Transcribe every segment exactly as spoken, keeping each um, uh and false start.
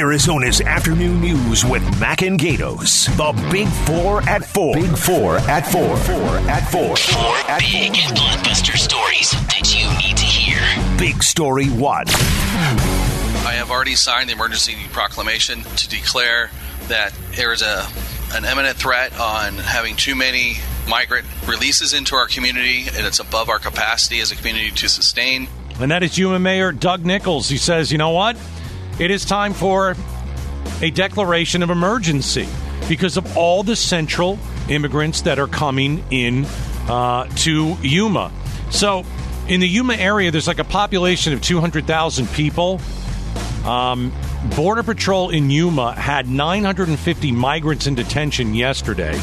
Arizona's afternoon news with Mac and Gatos. The Big Four at Four. Big Four at Four. Four at Four. Four big blockbuster stories that you need to hear. Big Story One. I have already signed the emergency proclamation to declare that there is a an imminent threat on having too many migrant releases into our community, and it's above our capacity as a community to sustain. And that is Yuma Mayor Doug Nichols. He says, you know what? It is time for a declaration of emergency because of all the central immigrants that are coming in uh, to Yuma. So in the Yuma area, there's like a population of two hundred thousand people. Um, Border Patrol in Yuma had nine hundred fifty migrants in detention yesterday.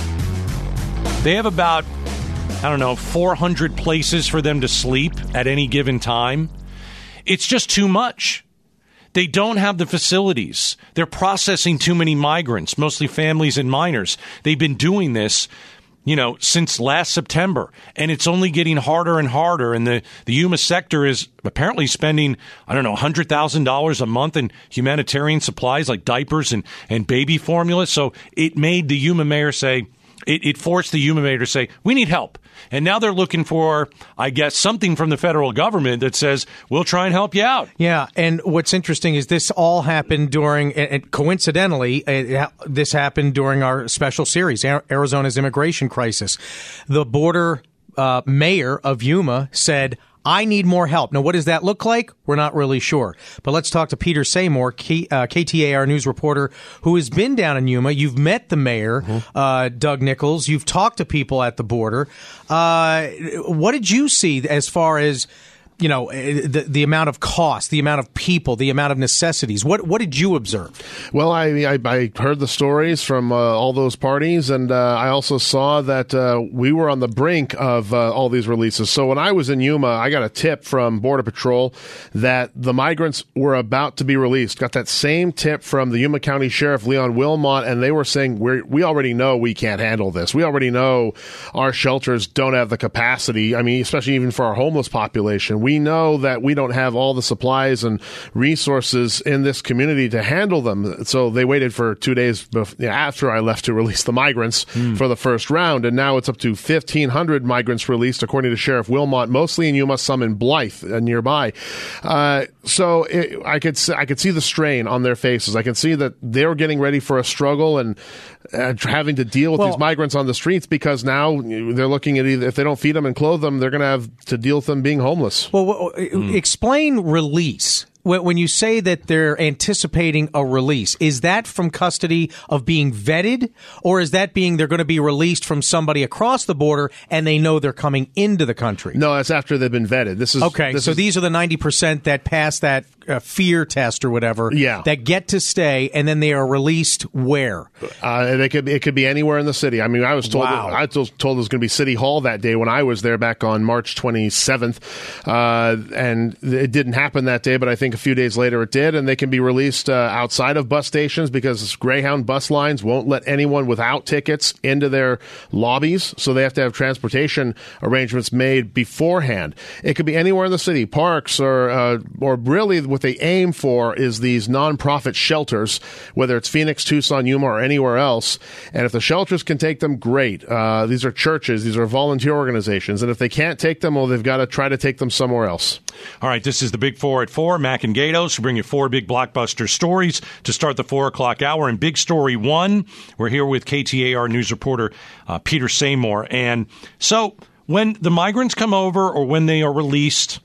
They have about, I don't know, four hundred places for them to sleep at any given time. It's just too much. They don't have the facilities. They're processing too many migrants, mostly families and minors. They've been doing this, you know, since last September, and it's only getting harder and harder. And the, the Yuma sector is apparently spending, I don't know, one hundred thousand dollars a month in humanitarian supplies like diapers and, and baby formula. So it made the Yuma mayor say, it, it forced the Yuma mayor to say, we need help. And now they're looking for, I guess, something from the federal government that says, we'll try and help you out. Yeah, and what's interesting is this all happened during, and coincidentally, it, this happened during our special series, Arizona's immigration crisis. The border uh, mayor of Yuma said, I need more help. Now, what does that look like? We're not really sure. But let's talk to Peter Seymour, K, uh, K T A R news reporter, who has been down in Yuma. You've met the mayor, mm-hmm. uh, Doug Nichols. You've talked to people at the border. Uh, what did you see as far as, you know, the, the amount of cost, the amount of people, the amount of necessities? What what did you observe? Well, I I, I heard the stories from uh, all those parties, and uh, I also saw that uh, we were on the brink of uh, all these releases. So when I was in Yuma, I got a tip from Border Patrol that the migrants were about to be released. Got that same tip from the Yuma County Sheriff, Leon Wilmot, and they were saying, we we already know we can't handle this. We already know our shelters don't have the capacity. I mean, especially even for our homeless population. We We know that we don't have all the supplies and resources in this community to handle them. So they waited for two days before, after I left to release the migrants mm. for the first round. And now it's up to fifteen hundred migrants released, according to Sheriff Wilmot, mostly in Yuma, some in Blythe uh, nearby. Uh, so it, I could I could see the strain on their faces. I can see that they're getting ready for a struggle and uh, having to deal with well, these migrants on the streets because now they're looking at either, if they don't feed them and clothe them, they're going to have to deal with them being homeless. Well, Well, mm. explain release. When you say that they're anticipating a release, is that from custody of being vetted, or is that being they're going to be released from somebody across the border and they know they're coming into the country? No, that's after they've been vetted. This is okay. This so is, these are the ninety percent that pass that uh, fear test or whatever. Yeah. That get to stay, and then they are released where? Uh, they could it could be anywhere in the city. I mean, I was told wow. I was told it was going to be City Hall that day when I was there back on March twenty-seventh, uh, and it didn't happen that day. But I think a few days later it did, and they can be released uh, outside of bus stations because Greyhound bus lines won't let anyone without tickets into their lobbies, so they have to have transportation arrangements made beforehand. It could be anywhere in the city, parks, or uh, or really what they aim for is these nonprofit shelters, whether it's Phoenix, Tucson, Yuma, or anywhere else. And if the shelters can take them, great. Uh, these are churches, these are volunteer organizations, and if they can't take them, well, they've got to try to take them somewhere else. All right, this is the Big Four at Four. Mac and Gatos. We bring you four big blockbuster stories to start the four o'clock hour. In Big Story One, we're here with K T A R news reporter uh, Peter Seymour. And so when the migrants come over or when they are released,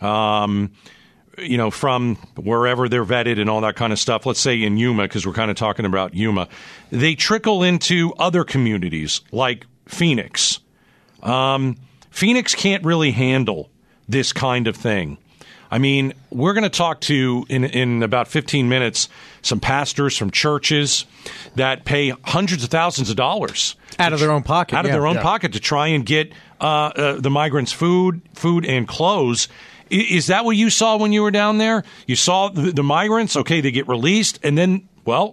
um, you know, from wherever they're vetted and all that kind of stuff, let's say in Yuma, because we're kind of talking about Yuma, they trickle into other communities like Phoenix. Um, Phoenix can't really handle this kind of thing. I mean, we're going to talk to, in, in about fifteen minutes, some pastors from churches that pay hundreds of thousands of dollars. Out of their own pocket. Out of yeah. their own yeah. pocket to try and get uh, uh, the migrants food, food and clothes. I, is that what you saw when you were down there? You saw the, the migrants, okay, they get released, and then, well,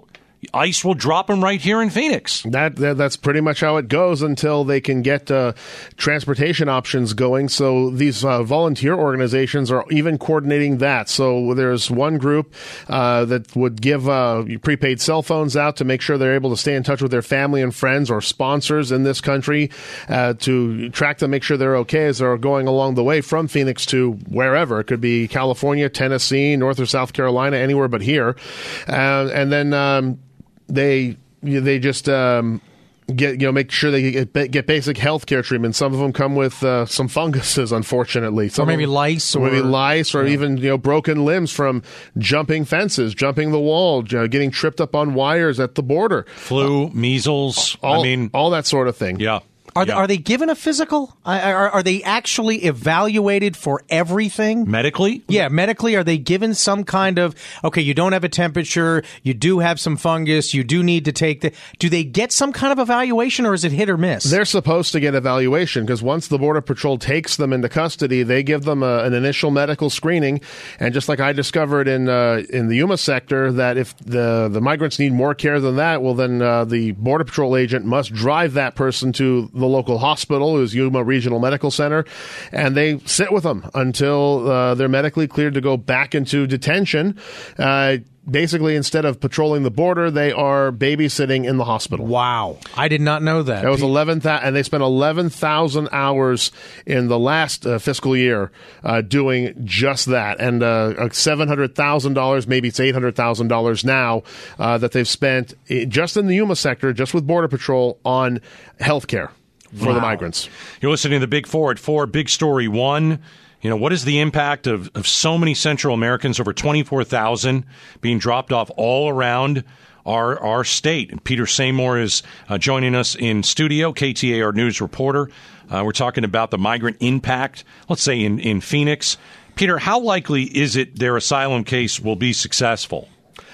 ICE will drop them right here in Phoenix. That, that that's pretty much how it goes until they can get uh, transportation options going. So these uh, volunteer organizations are even coordinating that. So there's one group uh, that would give uh, prepaid cell phones out to make sure they're able to stay in touch with their family and friends or sponsors in this country uh, to track them, make sure they're okay as they're going along the way from Phoenix to wherever. It could be California, Tennessee, North or South Carolina, anywhere but here. Uh, and then um, They they just um, get you know make sure they get, get basic health care treatment. Some of them come with uh, some funguses, unfortunately. Some or maybe them, lice, or maybe lice, or yeah. even you know broken limbs from jumping fences, jumping the wall, you know, getting tripped up on wires at the border, flu, measles. all, I mean, all that sort of thing. Yeah. Are, yeah. are they given a physical? Are, are they actually evaluated for everything? Medically? Yeah, medically, are they given some kind of, okay, you don't have a temperature, you do have some fungus, you do need to take the, do they get some kind of evaluation, or is it hit or miss? They're supposed to get evaluation because once the Border Patrol takes them into custody, they give them a, an initial medical screening. And just like I discovered in uh, in the Yuma sector, that if the, the migrants need more care than that, well, then uh, the Border Patrol agent must drive that person to the local hospital, who's Yuma Regional Medical Center, and they sit with them until uh, they're medically cleared to go back into detention. Uh, basically, instead of patrolling the border, they are babysitting in the hospital. Wow. I did not know that. That was eleven thousand, and they spent eleven thousand hours in the last uh, fiscal year uh, doing just that. And uh, seven hundred thousand dollars, maybe it's eight hundred thousand dollars now, uh, that they've spent just in the Yuma sector, just with Border Patrol, on health care for wow. the migrants. You're listening to the Big Four at four. Big story one. You know, what is the impact of, of so many Central Americans, over twenty-four thousand, being dropped off all around our our state? And Peter Seymour is uh, joining us in studio, K T A R News reporter. Uh, we're talking about the migrant impact, let's say, in, in Phoenix. Peter, how likely is it their asylum case will be successful?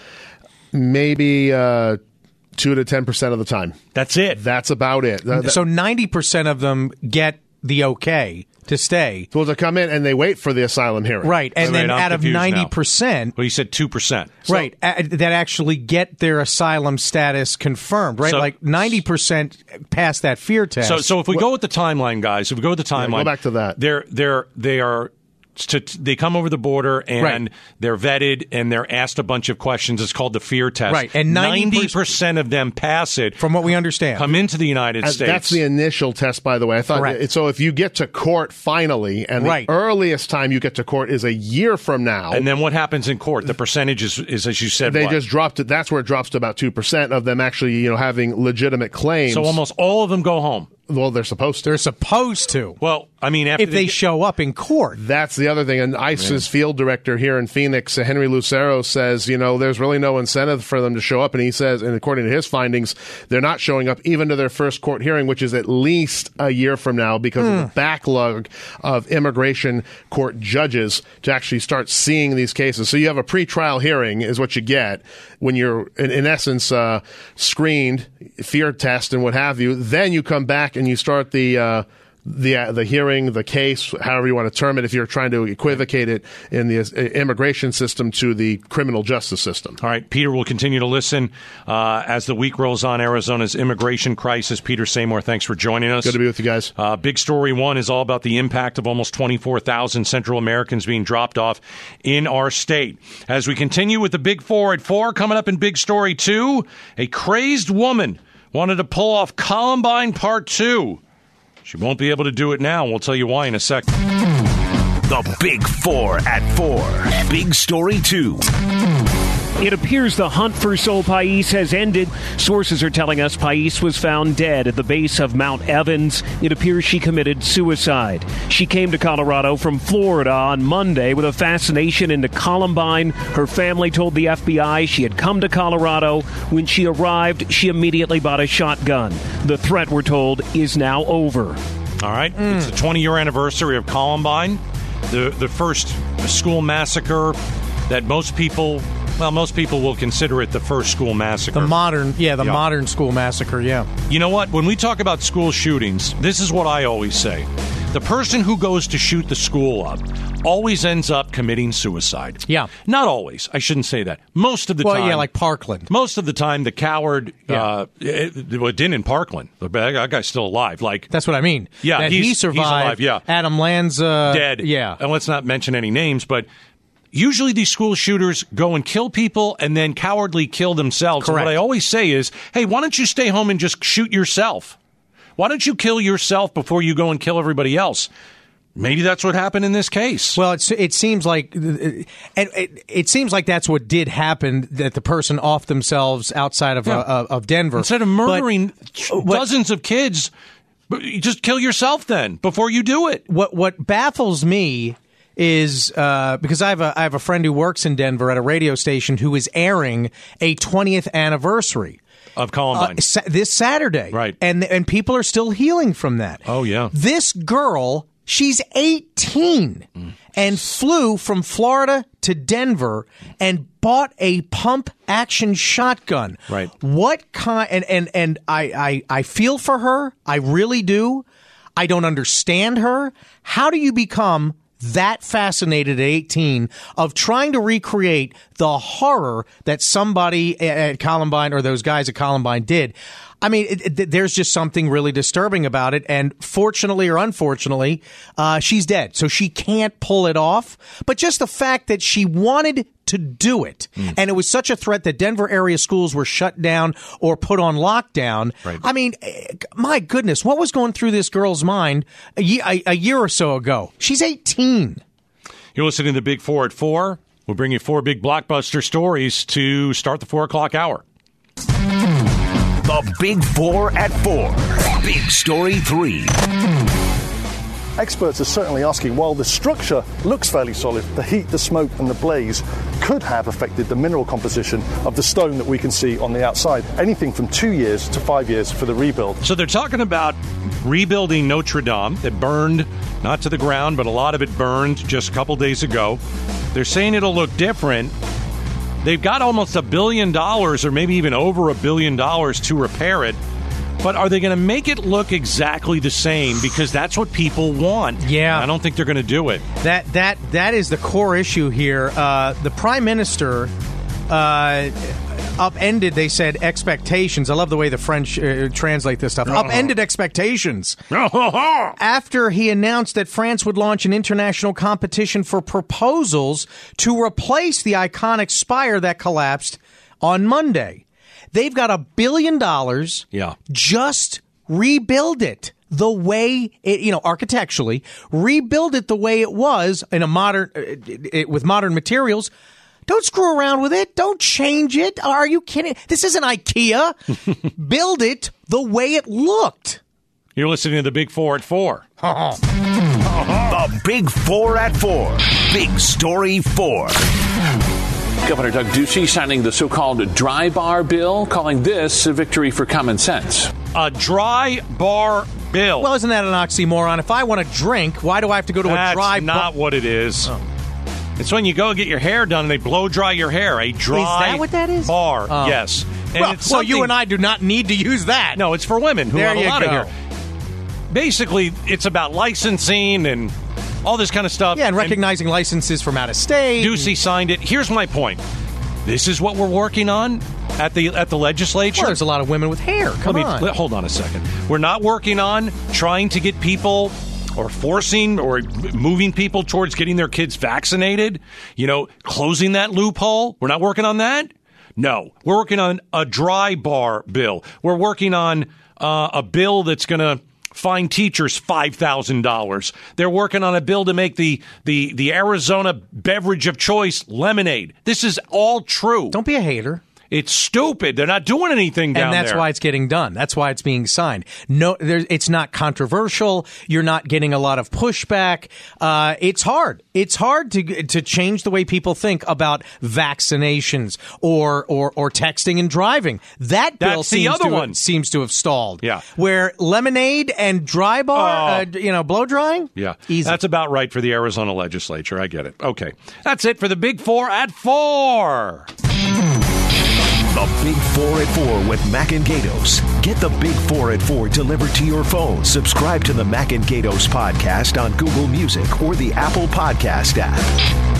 Maybe uh, two to ten percent of the time. That's it. That's about it. That, that, so ninety percent of them get the okay to stay. Well, to come in and they wait for the asylum hearing. Right. And Wait, then I'm out of ninety percent. Now. Well, you said two percent. So, right. Uh, that actually get their asylum status confirmed, right? So, like ninety percent pass that fear test. So so if we go with the timeline, guys, if we go with the timeline. Yeah, go back to that. They're, they're, they are... To, they come over the border and right. they're vetted and they're asked a bunch of questions. It's called the fear test. Right. And ninety percent of them pass it. From what we understand. Come into the United uh, States. That's the initial test, by the way. I thought it, so if you get to court finally, and right. the earliest time you get to court is a year from now. And then what happens in court? The percentage is, is as you said, They what? just dropped it. That's where it drops to about two percent of them actually, you know, having legitimate claims. So almost all of them go home. Well, they're supposed to. They're supposed to. Well, I mean, after if they, they get- show up in court. That's the other thing. And ICE's yeah. field director here in Phoenix, uh, Henry Lucero, says, you know, there's really no incentive for them to show up. And he says, and according to his findings, they're not showing up even to their first court hearing, which is at least a year from now because mm. of the backlog of immigration court judges to actually start seeing these cases. So you have a pretrial hearing is what you get when you're, in, in essence, uh, screened, fear test and what have you. Then you come back and you start the uh, the uh, the hearing, the case, however you want to term it, if you're trying to equivocate it in the uh, immigration system to the criminal justice system. All right, Peter will continue to listen uh, as the week rolls on. Arizona's immigration crisis. Peter Seymour, thanks for joining us. Good to be with you guys. Uh, Big Story One is all about the impact of almost twenty-four thousand Central Americans being dropped off in our state. As we continue with the Big Four at four, coming up in Big Story Two, a crazed woman wanted to pull off Columbine Part Two. She won't be able to do it now. We'll tell you why in a second. The Big Four at four. Big Story Two. It appears the hunt for Sol Pais has ended. Sources are telling us Pais was found dead at the base of Mount Evans. It appears she committed suicide. She came to Colorado from Florida on Monday with a fascination into Columbine. Her family told the F B I she had come to Colorado. When she arrived, she immediately bought a shotgun. The threat, we're told, is now over. All right. Mm. It's the twenty-year anniversary of Columbine, the the first school massacre that most people... Well, most people will consider it the first school massacre. The modern, yeah, the yeah. modern school massacre, yeah. You know what? When we talk about school shootings, this is what I always say. The person who goes to shoot the school up always ends up committing suicide. Yeah. Not always. I shouldn't say that. Most of the well, time. yeah, like Parkland. Most of the time, the coward, Yeah. uh, it, it didn't in Parkland. That guy's still alive. Like That's what I mean. Yeah, that he's- he he's survived. alive, yeah. Adam Lanza. dead. Yeah. And let's not mention any names, but usually these school shooters go and kill people and then cowardly kill themselves. And Correct. what I always say is, hey, why don't you stay home and just shoot yourself? Why don't you kill yourself before you go and kill everybody else? Maybe that's what happened in this case. Well, it's, it seems like it, it, it seems like that's what did happen. That the person offed themselves outside of Yeah. uh, of Denver Instead of murdering But what- dozens of kids, but you just kill yourself then before you do it. What what baffles me is uh, because I have a I have a friend who works in Denver at a radio station who is airing a twentieth anniversary. Of Columbine. Uh, sa- this Saturday. Right. And and people are still healing from that. Oh, yeah. This girl, she's eighteen Mm. and flew from Florida to Denver and bought a pump action shotgun. Right. What kind and and and I I I feel for her. I really do. I don't understand her. How do you become that fascinated at eighteen of trying to recreate the horror that somebody at Columbine or those guys at Columbine did? I mean, it, it, there's just something really disturbing about it. And fortunately or unfortunately, uh, she's dead. So she can't pull it off. But just the fact that she wanted to do it, Mm. and it was such a threat that Denver area schools were shut down or put on lockdown. Right. I mean, eh, my goodness, what was going through this girl's mind a, ye- a, a year or so ago? She's eighteen. You're listening to the Big Four at four. We'll bring you four big blockbuster stories to start the four o'clock hour. The Big Four at four. Big Story three. Experts are certainly asking, while the structure looks fairly solid, the heat, the smoke and the blaze could have affected the mineral composition of the stone that we can see on the outside. Anything from two years to five years for the rebuild. So they're talking about rebuilding Notre Dame that burned, not to the ground, but a lot of it burned just a couple days ago. They're saying it'll look different. They've got almost a billion dollars or maybe even over a billion dollars to repair it. But are they going to make it look exactly the same? Because that's what people want. Yeah. I don't think they're going to do it. That that that is the core issue here. Uh, the prime minister uh, upended, they said, expectations. I love the way the French uh, translate this stuff. Upended expectations after he announced that France would launch an international competition for proposals to replace the iconic spire that collapsed on Monday. They've got a billion dollars. Yeah. Just rebuild it the way it, you know, architecturally, rebuild it the way it was in a modern, uh, it, with modern materials. Don't screw around with it. Don't change it. Are you kidding? This isn't IKEA. Build it the way it looked. You're listening to the Big Four at four. The Big Four at four. Big Story four. Governor Doug Ducey signing the so-called dry bar bill, calling this a victory for common sense. A dry bar bill. Well, isn't that an oxymoron? If I want to drink, why do I have to go to That's a dry not bar? what it is. Oh. It's when you go get your hair done and they blow dry your hair. A dry Is that what that is? bar. Oh. Yes. And Well, it's well, you something- and I do not need to use that. No, it's for women who There have a you lot of go. hair. Basically, it's about licensing and all this kind of stuff. Yeah, and recognizing licenses from out of state. Ducey signed it. Here's my point. This is what we're working on at the at the legislature. Well, there's a lot of women with hair. Come Let me, on. let- hold on a second. We're not working on trying to get people or forcing or moving people towards getting their kids vaccinated, you know, closing that loophole. We're not working on that. No, we're working on a dry bar bill. We're working on uh, a bill that's going to fine teachers five thousand dollars. They're working on a bill to make the, the, the Arizona beverage of choice lemonade. This is all true. Don't be a hater. It's stupid. They're not doing anything down And that's there. why it's getting done. That's why it's being signed. No, there's, it's not controversial. You're not getting a lot of pushback. Uh, it's hard. It's hard to to change the way people think about vaccinations or or, or texting and driving. That bill That's the seems other to one. seems to have stalled. Yeah. Where lemonade and dry bar, Oh. uh, you know, blow drying. Yeah, Easy. that's about right for the Arizona legislature. I get it. Okay. That's it for the Big Four at four. The Big Four at Four with Mac and Gatos. Get the Big Four at Four delivered to your phone. Subscribe to the Mac and Gatos podcast on Google Music or the Apple Podcast app.